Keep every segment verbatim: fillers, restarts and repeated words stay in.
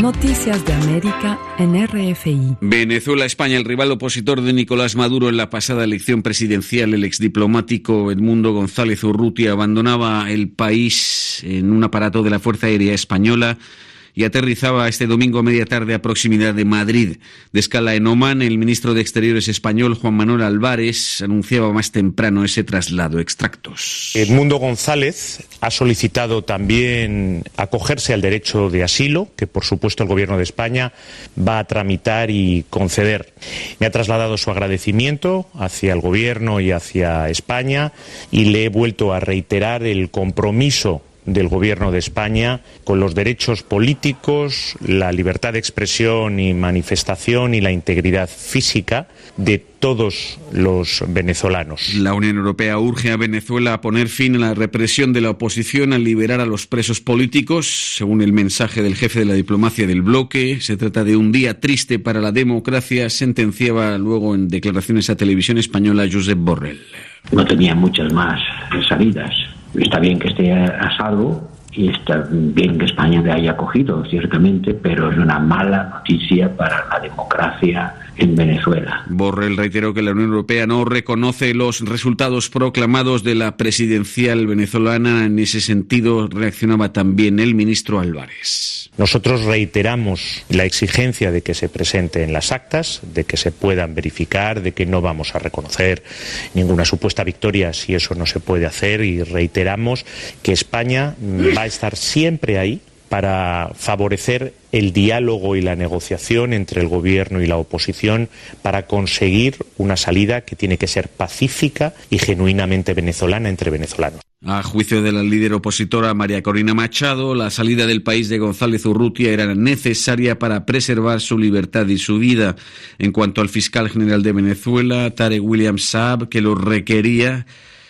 Noticias de América en R F I. Venezuela-España, el rival opositor de Nicolás Maduro en la pasada elección presidencial, el exdiplomático Edmundo González Urrutia, abandonaba el país en un aparato de la Fuerza Aérea Española y aterrizaba este domingo a media tarde a proximidad de Madrid. De escala en Omán, el ministro de Exteriores español, Juan Manuel Álvarez, anunciaba más temprano ese traslado. Extractos. Edmundo González ha solicitado también acogerse al derecho de asilo, que por supuesto el Gobierno de España va a tramitar y conceder. Me ha trasladado su agradecimiento hacia el Gobierno y hacia España y le he vuelto a reiterar el compromiso del Gobierno de España con los derechos políticos, la libertad de expresión y manifestación y la integridad física de todos los venezolanos. La Unión Europea urge a Venezuela a poner fin a la represión de la oposición, a liberar a los presos políticos. Según el mensaje del jefe de la diplomacia del bloque, se trata de un día triste para la democracia, sentenciaba luego en declaraciones a Televisión Española Josep Borrell. No tenía muchas más salidas. Está bien que esté a salvo y está bien que España le haya acogido, ciertamente, pero es una mala noticia para la democracia en Venezuela. Borrell reiteró que la Unión Europea no reconoce los resultados proclamados de la presidencial venezolana. En ese sentido reaccionaba también el ministro Álvarez. Nosotros reiteramos la exigencia de que se presenten las actas, de que se puedan verificar, de que no vamos a reconocer ninguna supuesta victoria si eso no se puede hacer, y reiteramos que España va a estar siempre ahí para favorecer el diálogo y la negociación entre el gobierno y la oposición para conseguir una salida que tiene que ser pacífica y genuinamente venezolana entre venezolanos. A juicio de la líder opositora María Corina Machado, la salida del país de González Urrutia era necesaria para preservar su libertad y su vida. En cuanto al fiscal general de Venezuela, Tarek William Saab, que lo requería,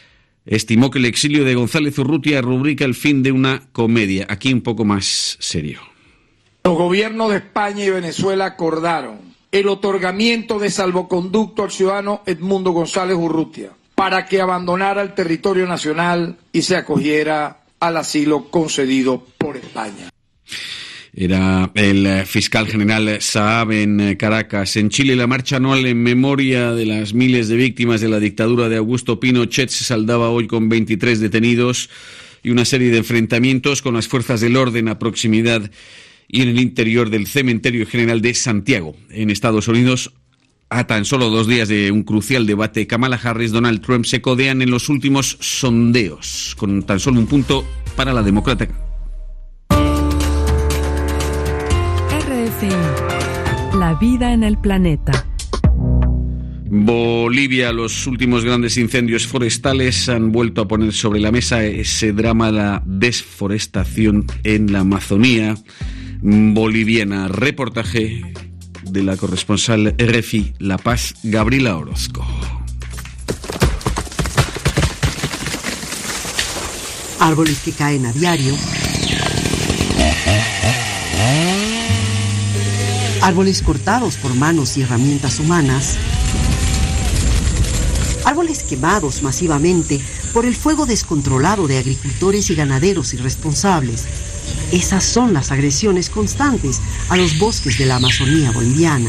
estimó que el exilio de González Urrutia rubrica el fin de una comedia. Aquí un poco más serio. Los gobiernos de España y Venezuela acordaron el otorgamiento de salvoconducto al ciudadano Edmundo González Urrutia para que abandonara el territorio nacional y se acogiera al asilo concedido por España. Era el fiscal general Saab en Caracas. En Chile, la marcha anual en memoria de las miles de víctimas de la dictadura de Augusto Pinochet se saldaba hoy con veintitrés detenidos y una serie de enfrentamientos con las fuerzas del orden a proximidad y en el interior del Cementerio General de Santiago. En Estados Unidos, a tan solo dos días de un crucial debate, Kamala Harris y Donald Trump se codean en los últimos sondeos, con tan solo un punto para la demócrata. R F I, la vida en el planeta. Bolivia, los últimos grandes incendios forestales han vuelto a poner sobre la mesa ese drama de la desforestación en la Amazonía boliviana. Reportaje de la corresponsal R F I La Paz, Gabriela Orozco. Árboles que caen a diario. Árboles cortados por manos y herramientas humanas. Árboles quemados masivamente por el fuego descontrolado de agricultores y ganaderos irresponsables. Esas son las agresiones constantes a los bosques de la Amazonía boliviana.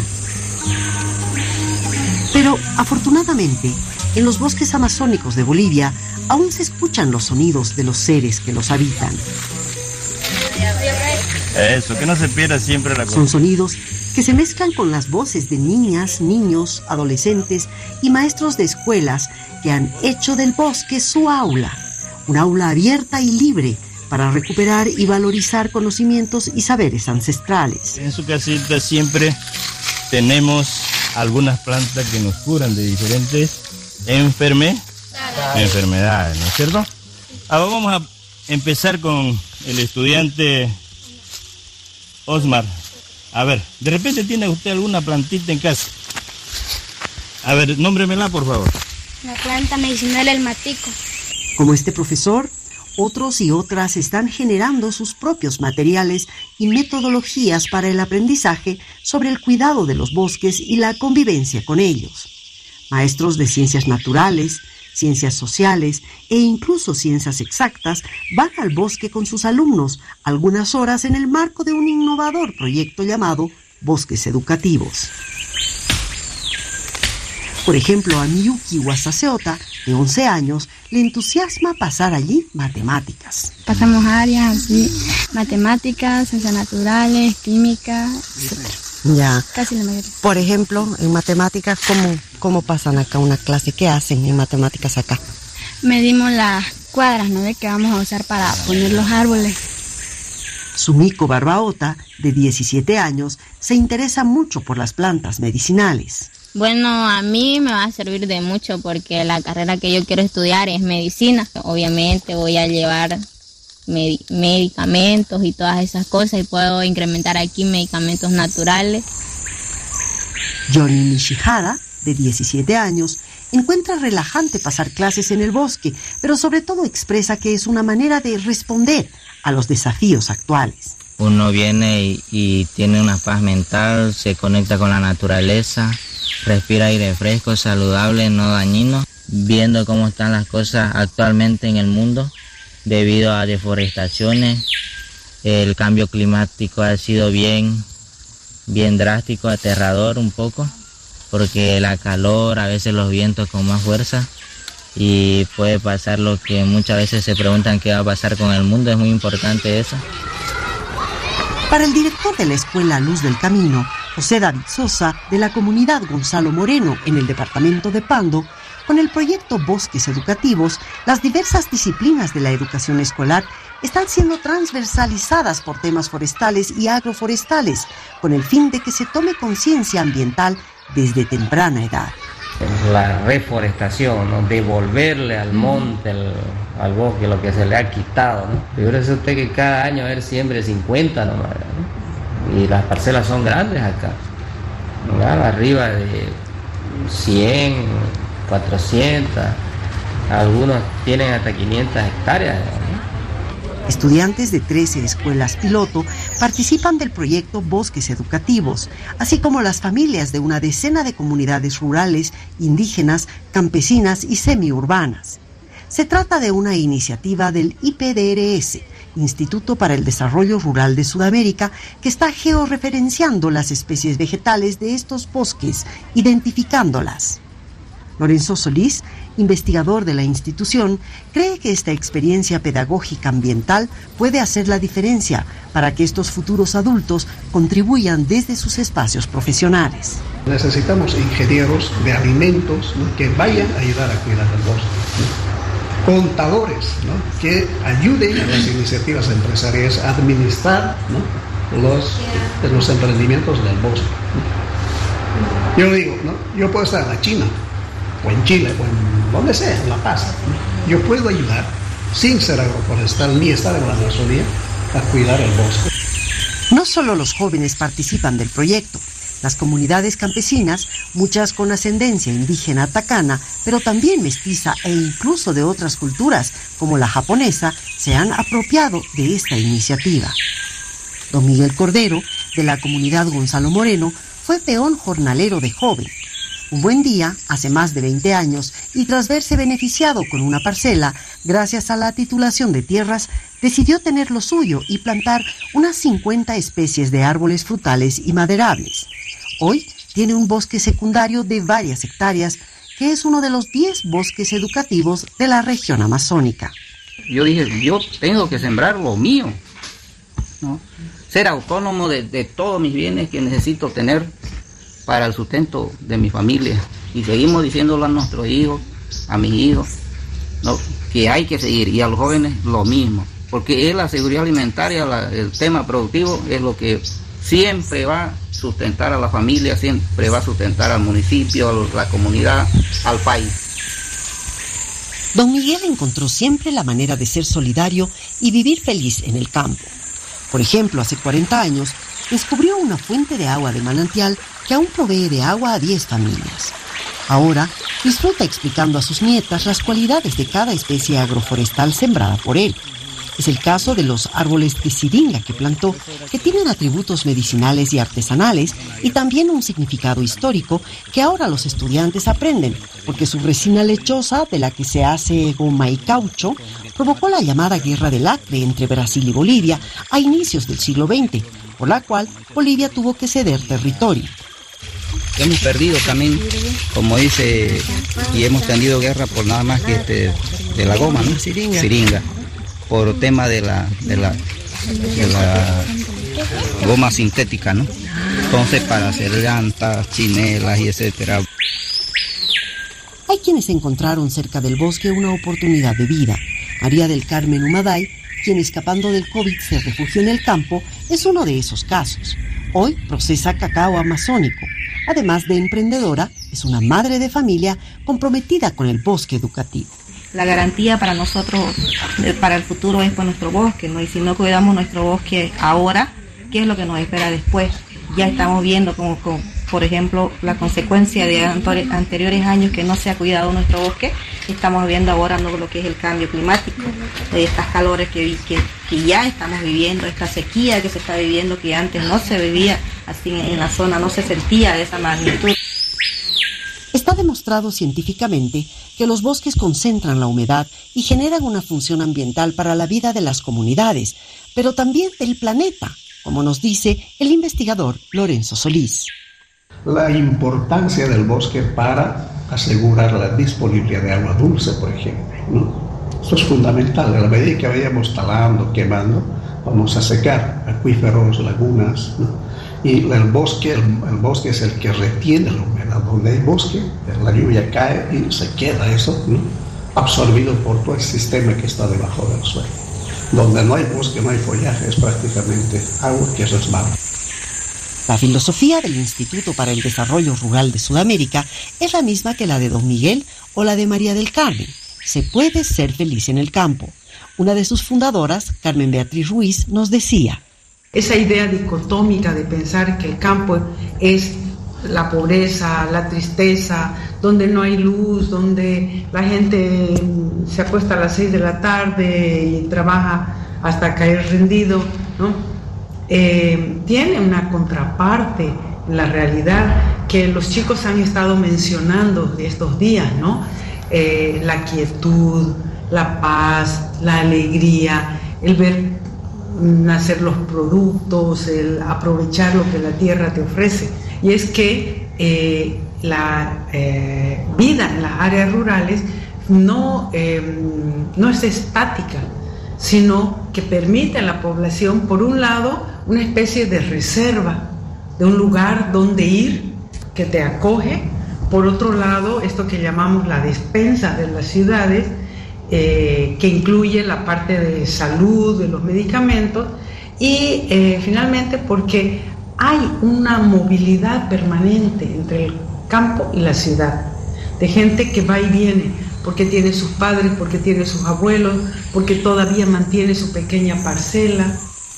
Pero, afortunadamente, en los bosques amazónicos de Bolivia aún se escuchan los sonidos de los seres que los habitan. Eso, que no se pierda siempre la cosa. Son sonidos que se mezclan con las voces de niñas, niños, adolescentes y maestros de escuelas que han hecho del bosque su aula, una aula abierta y libre para recuperar y valorizar conocimientos y saberes ancestrales. En su casita siempre tenemos algunas plantas que nos curan de diferentes enferme... enfermedades, ¿no es cierto? Ahora vamos a empezar con el estudiante Osmar. A ver, de repente tiene usted alguna plantita en casa. A ver, nómbremela, por favor. La planta medicinal el matico. Como este profesor, otros y otras están generando sus propios materiales y metodologías para el aprendizaje sobre el cuidado de los bosques y la convivencia con ellos. Maestros de ciencias naturales, ciencias sociales e incluso ciencias exactas, van al bosque con sus alumnos algunas horas en el marco de un innovador proyecto llamado Bosques Educativos. Por ejemplo, a Miyuki Wasaseota, de once años, le entusiasma pasar allí matemáticas. Pasamos áreas así, matemáticas, ciencias naturales, química, etcétera. Ya. Casi la mayoría. Por ejemplo, en matemáticas, ¿cómo, cómo pasan acá una clase? ¿Qué hacen en matemáticas acá? Medimos las cuadras, ¿no? De que vamos a usar para poner los árboles. Sumiko Barbaota, de diecisiete años, se interesa mucho por las plantas medicinales. Bueno, a mí me va a servir de mucho porque la carrera que yo quiero estudiar es medicina. Obviamente voy a llevar med- medicamentos y todas esas cosas y puedo incrementar aquí medicamentos naturales. Johnny Nishihara, de diecisiete años, encuentra relajante pasar clases en el bosque, pero sobre todo expresa que es una manera de responder a los desafíos actuales. Uno viene y, y tiene una paz mental, se conecta con la naturaleza, respira aire fresco, saludable, no dañino, viendo cómo están las cosas actualmente en el mundo debido a deforestaciones. El cambio climático ha sido bien, bien drástico, aterrador un poco, porque la calor, a veces los vientos con más fuerza, y puede pasar lo que muchas veces se preguntan qué va a pasar con el mundo. Es muy importante eso. Para el director de la Escuela Luz del Camino, José David Sosa, de la comunidad Gonzalo Moreno en el departamento de Pando, con el proyecto Bosques Educativos, las diversas disciplinas de la educación escolar están siendo transversalizadas por temas forestales y agroforestales, con el fin de que se tome conciencia ambiental desde temprana edad. La reforestación, ¿no? Devolverle al monte, al, al bosque, lo que se le ha quitado, ¿no? Figúrese usted que cada año a ver siembre cincuenta nomás, ¿no? Y las parcelas son grandes acá, ¿no? Arriba de cien, cuatrocientos, algunos tienen hasta quinientas hectáreas, ¿no? Estudiantes de trece escuelas piloto participan del proyecto Bosques Educativos, así como las familias de una decena de comunidades rurales, indígenas, campesinas y semiurbanas. Se trata de una iniciativa del I P D R S, Instituto para el Desarrollo Rural de Sudamérica, que está georreferenciando las especies vegetales de estos bosques, identificándolas. Lorenzo Solís, investigador de la institución, cree que esta experiencia pedagógica ambiental puede hacer la diferencia para que estos futuros adultos contribuyan desde sus espacios profesionales. Necesitamos ingenieros de alimentos, ¿no?, que vayan a ayudar a cuidar el bosque, ¿no? Contadores, ¿no?, que ayuden a las iniciativas empresariales a administrar, ¿no?, los, los emprendimientos del bosque, ¿no? Yo digo, ¿no?, yo puedo estar en la China, o en Chile, o en donde sea, en La Paz, ¿no? Yo puedo ayudar, sin ser agroforestal ni estar en la Amazonía, a cuidar el bosque. No solo los jóvenes participan del proyecto. Las comunidades campesinas, muchas con ascendencia indígena tacana, pero también mestiza e incluso de otras culturas, como la japonesa, se han apropiado de esta iniciativa. Don Miguel Cordero, de la comunidad Gonzalo Moreno, fue peón jornalero de joven. Un buen día, hace más de veinte años, y tras verse beneficiado con una parcela, gracias a la titulación de tierras, decidió tener lo suyo y plantar unas cincuenta especies de árboles frutales y maderables. Hoy tiene un bosque secundario de varias hectáreas, que es uno de los diez bosques educativos de la región amazónica. Yo dije, yo tengo que sembrar lo mío, ¿no? Ser autónomo de, de todos mis bienes que necesito tener para el sustento de mi familia. Y seguimos diciéndolo a nuestros hijos, a mis hijos, ¿no?, que hay que seguir, y a los jóvenes lo mismo, porque es la seguridad alimentaria, la, el tema productivo es lo que siempre va a sustentar a la familia, siempre va a sustentar al municipio, a la comunidad, al país. Don Miguel encontró siempre la manera de ser solidario y vivir feliz en el campo. Por ejemplo, hace cuarenta años, descubrió una fuente de agua de manantial que aún provee de agua a diez familias. Ahora disfruta explicando a sus nietas las cualidades de cada especie agroforestal sembrada por él. Es el caso de los árboles de siringa que plantó, que tienen atributos medicinales y artesanales y también un significado histórico que ahora los estudiantes aprenden, porque su resina lechosa, de la que se hace goma y caucho, provocó la llamada Guerra del Acre entre Brasil y Bolivia a inicios del siglo veinte, por la cual Bolivia tuvo que ceder territorio. Hemos perdido también, como dice, y hemos tenido guerra por nada más que este, de la goma, ¿no? Siringa. Siringa. Por tema de la, de la, de la goma sintética, ¿no? Entonces, para hacer llantas, chinelas y etcétera. Hay quienes encontraron cerca del bosque una oportunidad de vida. María del Carmen Humaday, quien escapando del COVID se refugió en el campo, es uno de esos casos. Hoy procesa cacao amazónico. Además de emprendedora, es una madre de familia comprometida con el bosque educativo. La garantía para nosotros, para el futuro, es por nuestro bosque, ¿no? Y si no cuidamos nuestro bosque ahora, ¿qué es lo que nos espera después? Ya estamos viendo como, como por ejemplo, la consecuencia de anteriores años que no se ha cuidado nuestro bosque. Estamos viendo ahora, ¿no?, lo que es el cambio climático, de estas calores que, que, que ya estamos viviendo, esta sequía que se está viviendo, que antes no se vivía así en la zona, no se sentía de esa magnitud. Está demostrado científicamente que los bosques concentran la humedad y generan una función ambiental para la vida de las comunidades, pero también del planeta, como nos dice el investigador Lorenzo Solís. La importancia del bosque para asegurar la disponibilidad de agua dulce, por ejemplo, ¿no? Esto es fundamental. A la medida que vayamos talando, quemando, vamos a secar acuíferos, lagunas, ¿no? Y el bosque, el, el bosque es el que retiene la humedad. Donde hay bosque, la lluvia cae y se queda eso, ¿no?, absorbido por todo el sistema que está debajo del suelo. Donde no hay bosque, no hay follaje, es prácticamente agua que resbala. La filosofía del Instituto para el Desarrollo Rural de Sudamérica es la misma que la de Don Miguel o la de María del Carmen. Se puede ser feliz en el campo. Una de sus fundadoras, Carmen Beatriz Ruiz, nos decía: esa idea dicotómica de pensar que el campo es la pobreza, la tristeza, donde no hay luz, donde la gente se acuesta a las seis de la tarde y trabaja hasta caer rendido, ¿no? Eh, tiene una contraparte en la realidad que los chicos han estado mencionando de estos días, ¿no? Eh, la quietud, la paz, la alegría, el ver nacer los productos, el aprovechar lo que la tierra te ofrece. Y es que eh, la eh, vida en las áreas rurales no, eh, no es estática, sino que permite a la población, por un lado, una especie de reserva, de un lugar donde ir, que te acoge. Por otro lado, esto que llamamos la despensa de las ciudades, eh, que incluye la parte de salud, de los medicamentos, y eh, finalmente porque hay una movilidad permanente entre el campo y la ciudad, de gente que va y viene, porque tiene sus padres, porque tiene sus abuelos, porque todavía mantiene su pequeña parcela.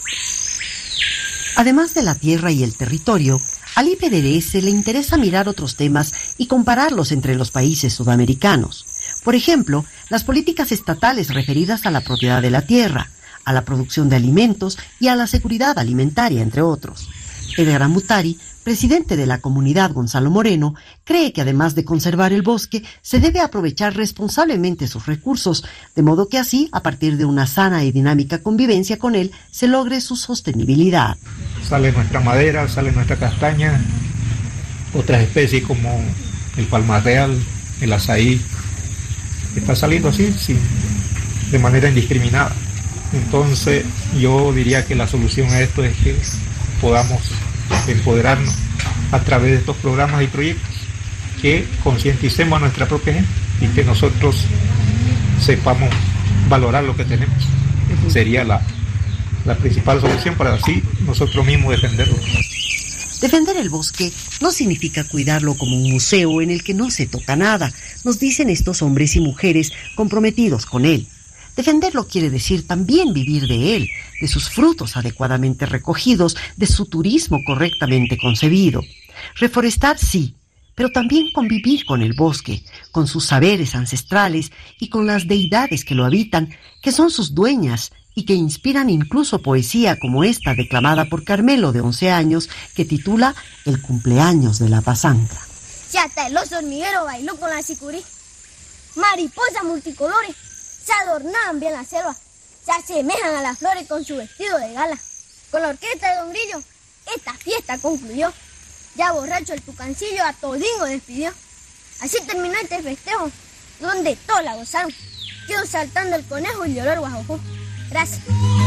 Además de la tierra y el territorio, al I P D D S le interesa mirar otros temas y compararlos entre los países sudamericanos. Por ejemplo, las políticas estatales referidas a la propiedad de la tierra, a la producción de alimentos y a la seguridad alimentaria, entre otros. Edgar Amutari, presidente de la comunidad Gonzalo Moreno, cree que además de conservar el bosque, se debe aprovechar responsablemente sus recursos, de modo que así, a partir de una sana y dinámica convivencia con él, se logre su sostenibilidad. Sale nuestra madera, sale nuestra castaña, otras especies como el palmar real, el azaí, está saliendo así, sí, de manera indiscriminada. Entonces, yo diría que la solución a esto es que podamos empoderarnos a través de estos programas y proyectos, que concienticemos a nuestra propia gente y que nosotros sepamos valorar lo que tenemos. Sería la, la principal solución para así nosotros mismos defenderlo. Defender el bosque no significa cuidarlo como un museo en el que no se toca nada, nos dicen estos hombres y mujeres comprometidos con él. Defenderlo quiere decir también vivir de él, de sus frutos adecuadamente recogidos, de su turismo correctamente concebido. Reforestar sí, pero también convivir con el bosque, con sus saberes ancestrales y con las deidades que lo habitan, que son sus dueñas y que inspiran incluso poesía como esta declamada por Carmelo, de once años, que titula El cumpleaños de la pasanca. Si hasta el oso hormiguero bailó con la sicurí, mariposas multicolores se adornaban bien la selva, se asemejan a las flores con su vestido de gala. Con la orquesta de Don Grillo, esta fiesta concluyó. Ya borracho el tucancillo a todingo despidió. Así terminó este festejo, donde todos la gozaron. Quedó saltando el conejo y lloró el guajojó. Gracias.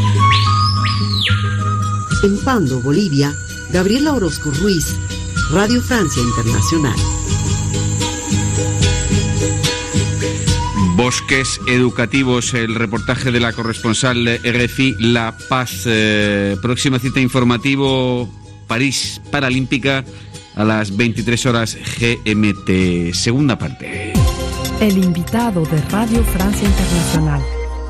En Pando, Bolivia, Gabriela Orozco Ruiz, Radio Francia Internacional. Bosques educativos, el reportaje de la corresponsal R F I La Paz. Eh, próxima cita informativo, París Paralímpica a las veintitrés horas G M T. Segunda parte. El invitado de Radio Francia Internacional.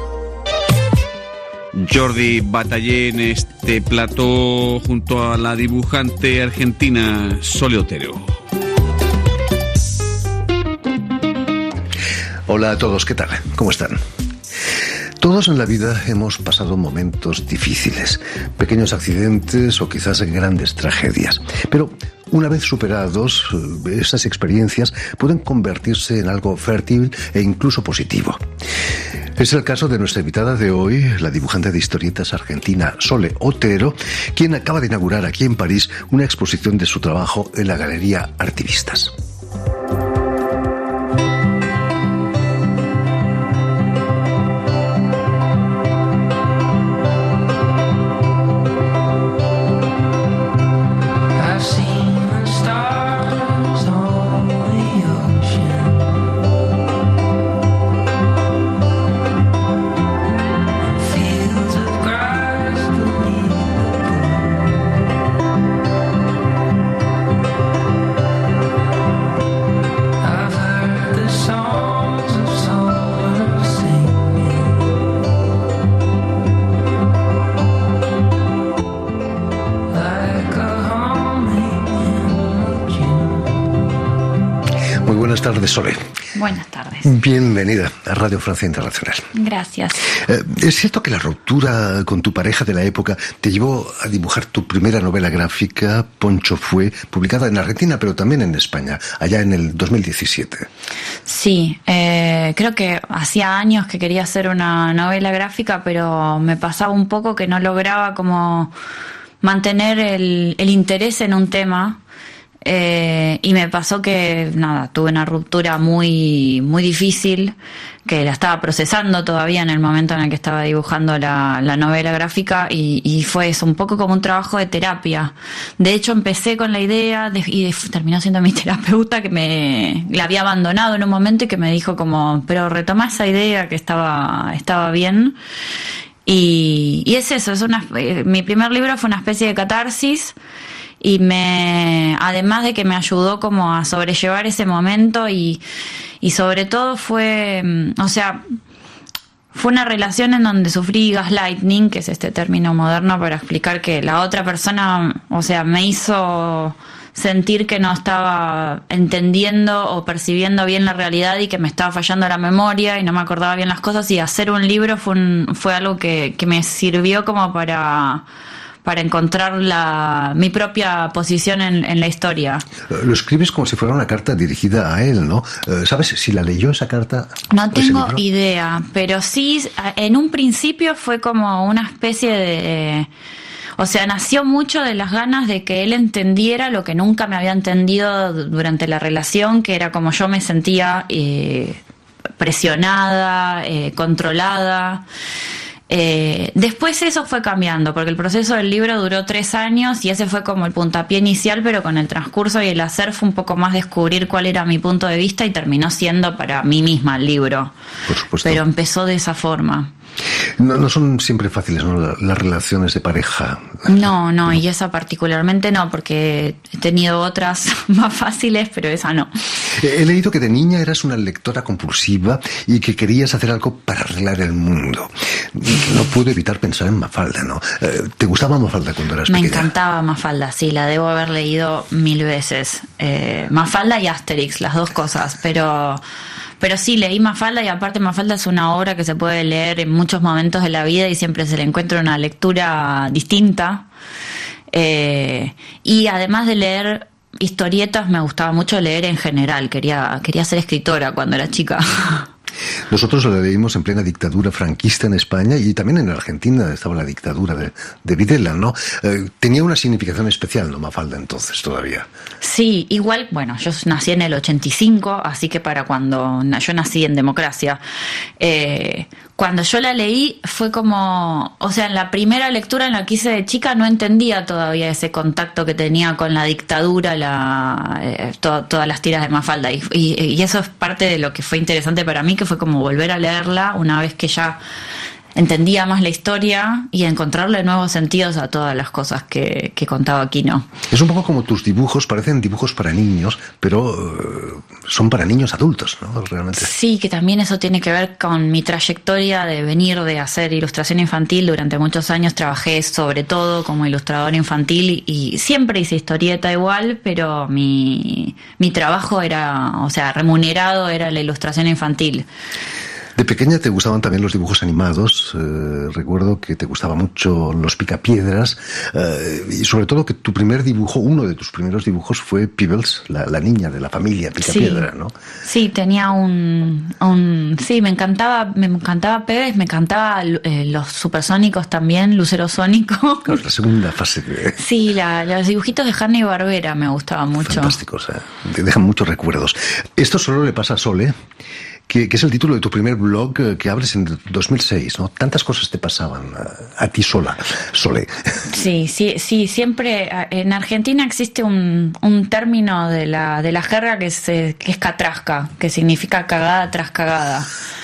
Jordi Batallé en este plató junto a la dibujante argentina Sole Otero. Hola a todos, ¿qué tal? ¿Cómo están? Todos en la vida hemos pasado momentos difíciles, pequeños accidentes o quizás grandes tragedias. Pero una vez superados, esas experiencias pueden convertirse en algo fértil e incluso positivo. Es el caso de nuestra invitada de hoy, la dibujante de historietas argentina Sole Otero, quien acaba de inaugurar aquí en París una exposición de su trabajo en la Galería Artivistas. Buenas tardes, Sole. Buenas tardes. Bienvenida a Radio Francia Internacional. Gracias. Eh, ¿Es cierto que la ruptura con tu pareja de la época te llevó a dibujar tu primera novela gráfica, Poncho Fue, publicada en Argentina, pero también en España, allá en el dos mil diecisiete? Sí, eh, creo que hacía años que quería hacer una novela gráfica, pero me pasaba un poco que no lograba como mantener el, el interés en un tema. Eh, y me pasó que, nada, tuve una ruptura muy muy difícil, que la estaba procesando todavía en el momento en el que estaba dibujando la, la novela gráfica, y, y fue eso, un poco como un trabajo de terapia. De hecho, empecé con la idea de, y de, terminó siendo mi terapeuta, que me la había abandonado en un momento y que me dijo como, pero retoma esa idea que estaba, estaba bien. Y, y es eso, es una, mi primer libro fue una especie de catarsis. Y me, además de que me ayudó como a sobrellevar ese momento, y, y sobre todo fue, o sea, fue una relación en donde sufrí gaslighting, que es este término moderno para explicar que la otra persona, o sea, me hizo sentir que no estaba entendiendo o percibiendo bien la realidad y que me estaba fallando la memoria y no me acordaba bien las cosas, y hacer un libro fue, un, fue algo que, que me sirvió como para... para encontrar la, mi propia posición en, en la historia. Lo escribes como si fuera una carta dirigida a él, ¿no? ¿Sabes si la leyó esa carta? No tengo idea, pero sí, en un principio fue como una especie de... O sea, nació mucho de las ganas de que él entendiera lo que nunca me había entendido durante la relación, que era como yo me sentía eh, presionada, eh, controlada. Eh, después eso fue cambiando, porque el proceso del libro duró tres años y ese fue como el puntapié inicial, pero con el transcurso y el hacer fue un poco más descubrir cuál era mi punto de vista, y terminó siendo para mí misma el libro. Por supuesto. Pero empezó de esa forma. No, no son siempre fáciles, ¿no?, las relaciones de pareja. No, no, y esa particularmente no, porque he tenido otras más fáciles, pero esa no. He leído que de niña eras una lectora compulsiva y que querías hacer algo para arreglar el mundo. No puedo evitar pensar en Mafalda, ¿no? ¿Te gustaba Mafalda cuando eras Me pequeña? Me encantaba Mafalda, sí, la debo haber leído mil veces. Eh, Mafalda y Asterix, las dos cosas, pero... pero sí, leí Mafalda, y aparte Mafalda es una obra que se puede leer en muchos momentos de la vida y siempre se le encuentra una lectura distinta. Eh, y además de leer historietas, me gustaba mucho leer en general. Quería, quería ser escritora cuando era chica. Nosotros lo leímos en plena dictadura franquista en España, y también en Argentina estaba la dictadura de, de Videla, ¿no? Eh, tenía una significación especial, ¿no, Mafalda, entonces todavía? Sí, igual, bueno, yo nací en el ochenta y cinco, así que para cuando yo nací en democracia, eh, cuando yo la leí fue como, o sea, en la primera lectura en la que hice de chica no entendía todavía ese contacto que tenía con la dictadura, la, eh, to, todas las tiras de Mafalda, y, y, y eso es parte de lo que fue interesante para mí, que fue como volver a leerla una vez que ya entendía más la historia y encontrarle nuevos sentidos a todas las cosas que, que contaba Aquino. Es un poco como tus dibujos, parecen dibujos para niños, pero uh, son para niños adultos, ¿no? Realmente. Sí, que también eso tiene que ver con mi trayectoria de venir de hacer ilustración infantil. Durante muchos años trabajé sobre todo como ilustradora infantil y siempre hice historieta igual, pero mi, mi trabajo era, o sea, remunerado era la ilustración infantil. De pequeña te gustaban también los dibujos animados, eh, recuerdo que te gustaban mucho los Picapiedras, eh, y sobre todo que tu primer dibujo, uno de tus primeros dibujos fue Peebles, la, la niña de la familia Picapiedra, sí, ¿no? Sí, tenía un, un... Sí, me encantaba, me encantaba Peebles, me encantaba eh, los supersónicos también, Lucero Sónico. Claro, la segunda fase. Que... Sí, la, los dibujitos de Hanna y Barbera me gustaban mucho. Fantásticos, eh, te dejan muchos recuerdos. Esto solo le pasa a Sole, que, que es el título de tu primer blog, eh, que abres en dos mil seis, ¿no? Tantas cosas te pasaban a, a ti sola, Sole. Sí, sí, sí, siempre en Argentina existe un, un término de la, de la jerga que es, que es catrasca, que significa cagada tras cagada.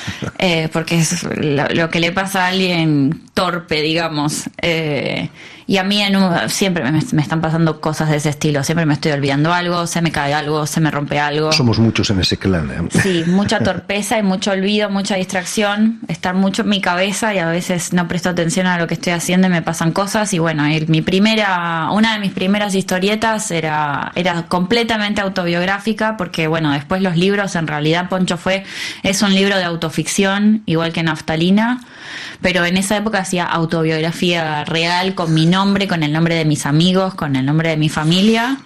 Eh, porque es lo, lo que le pasa a alguien torpe, digamos. Eh, y a mí en un, siempre me, me están pasando cosas de ese estilo. Siempre me estoy olvidando algo, se me cae algo, se me rompe algo. Somos muchos en ese clan, ¿eh? Sí, mucha torpeza y mucho olvido, mucha distracción. Estar mucho en mi cabeza y a veces no presto atención a lo que estoy haciendo y me pasan cosas. Y bueno, el, mi primera, una de mis primeras historietas era, era completamente autobiográfica, porque bueno, después los libros, en realidad Poncho fue, es un libro de autoficción, igual que Naftalina, pero en esa época hacía autobiografía real con mi nombre, con el nombre de mis amigos, con el nombre de mi familia.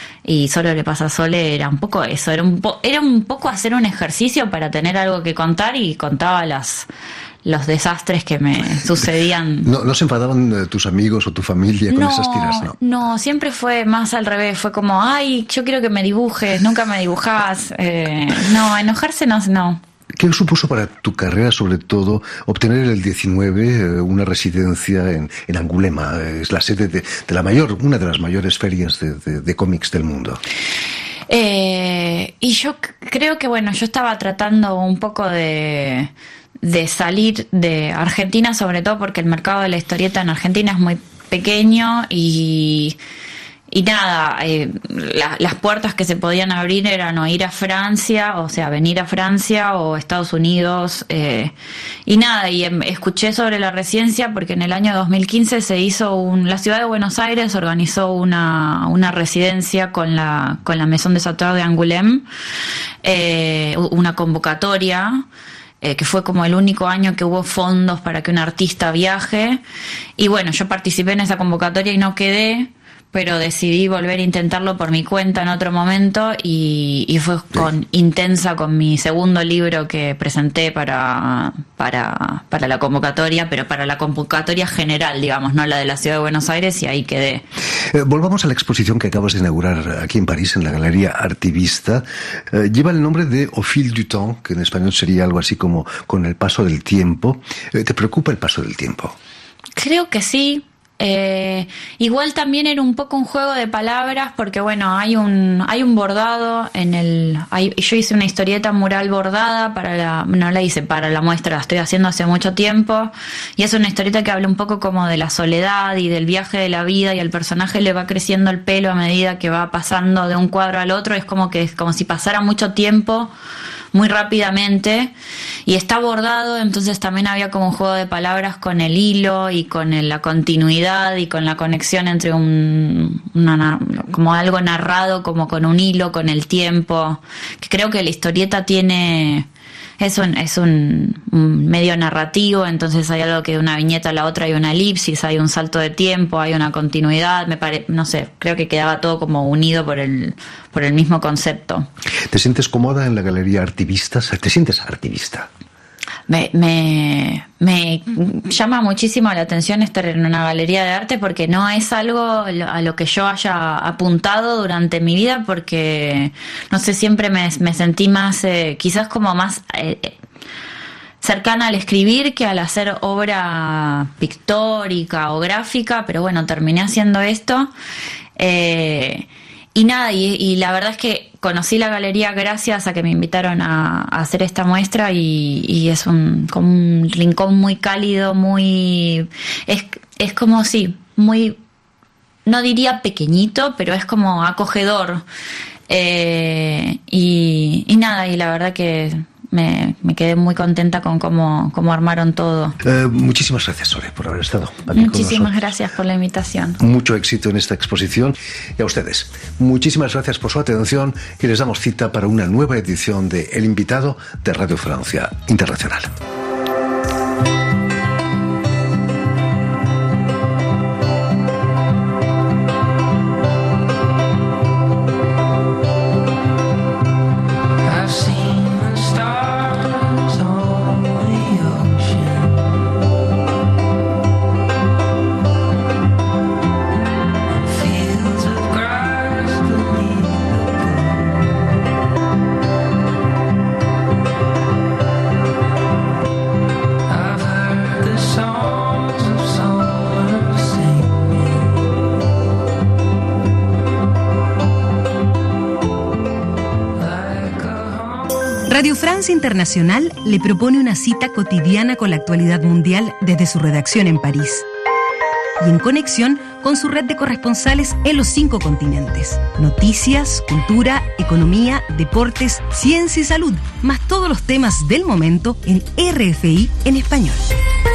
Y Solo le pasa a Sole era un poco eso, era un, po- era un poco hacer un ejercicio para tener algo que contar, y contaba las los desastres que me sucedían. ¿No, no se enfadaban tus amigos o tu familia con no, esas tiras? No, no, siempre fue más al revés, fue como, ay, yo quiero que me dibujes, nunca me dibujás. Eh, no, enojarse no, no. ¿Qué supuso para tu carrera, sobre todo, obtener el diecinueve una residencia en, en Angulema? Es la sede de, de la mayor, una de las mayores ferias de, de, de cómics del mundo. Eh, y yo creo que, bueno, yo estaba tratando un poco de, de salir de Argentina, sobre todo porque el mercado de la historieta en Argentina es muy pequeño y... Y nada, eh, la, las puertas que se podían abrir eran o ir a Francia, o sea, venir a Francia o Estados Unidos. Eh, y nada, y em, escuché sobre la residencia porque en el año dos mil quince se hizo un, la ciudad de Buenos Aires organizó una, una residencia con la, con la Maison des Auteurs de Angoulême, eh, una convocatoria. Eh, que fue como el único año que hubo fondos para que un artista viaje. Y bueno, yo participé en esa convocatoria y no quedé, pero decidí volver a intentarlo por mi cuenta en otro momento, y, y fue con Intensa, con mi segundo libro que presenté para, para, para la convocatoria, pero para la convocatoria general, digamos, no la de la Ciudad de Buenos Aires, y ahí quedé. Eh, volvamos a la exposición que acabas de inaugurar aquí en París, en la Galería Artivista. Eh, lleva el nombre de Au fil du temps, que en español sería algo así como con el paso del tiempo. Eh, ¿Te preocupa el paso del tiempo? Creo que sí. Eh, igual también era un poco un juego de palabras, porque bueno, hay un hay un bordado en el hay, yo hice una historieta mural bordada para la no la hice para la muestra, la estoy haciendo hace mucho tiempo, y es una historieta que habla un poco como de la soledad y del viaje de la vida, y al personaje le va creciendo el pelo a medida que va pasando de un cuadro al otro. Es como que es como si pasara mucho tiempo muy rápidamente, y está bordado, entonces también había como un juego de palabras con el hilo y con el, la continuidad y con la conexión entre un una, como algo narrado como con un hilo, con el tiempo, que creo que la historieta tiene es un, es un, un medio narrativo, entonces hay algo que de una viñeta a la otra hay una elipsis, hay un salto de tiempo, hay una continuidad, me pare, no sé, creo que quedaba todo como unido por el, por el mismo concepto. ¿Te sientes cómoda en la Galería Artivistas? ¿Te sientes artivista? Me, me, me llama muchísimo la atención estar en una galería de arte porque no es algo a lo que yo haya apuntado durante mi vida, porque no sé, siempre me, me sentí más, eh, quizás como más eh, cercana al escribir que al hacer obra pictórica o gráfica, pero bueno, terminé haciendo esto. Eh, Y nada, y, y la verdad es que conocí la galería gracias a que me invitaron a, a hacer esta muestra y, y es un, como un rincón muy cálido, muy... Es, es como, sí, muy... No diría pequeñito, pero es como acogedor. Eh, y, y nada, y la verdad que me, me quedé muy contenta con cómo, cómo armaron todo. Eh, muchísimas gracias, Sole, por haber estado aquí Muchísimas gracias por la invitación. Mucho éxito en esta exposición. Y a ustedes, muchísimas gracias por su atención y les damos cita para una nueva edición de El Invitado de Radio Francia Internacional. Radio Francia Internacional le propone una cita cotidiana con la actualidad mundial desde su redacción en París y en conexión con su red de corresponsales en los cinco continentes. Noticias, cultura, economía, deportes, ciencia y salud, más todos los temas del momento en R F I en español.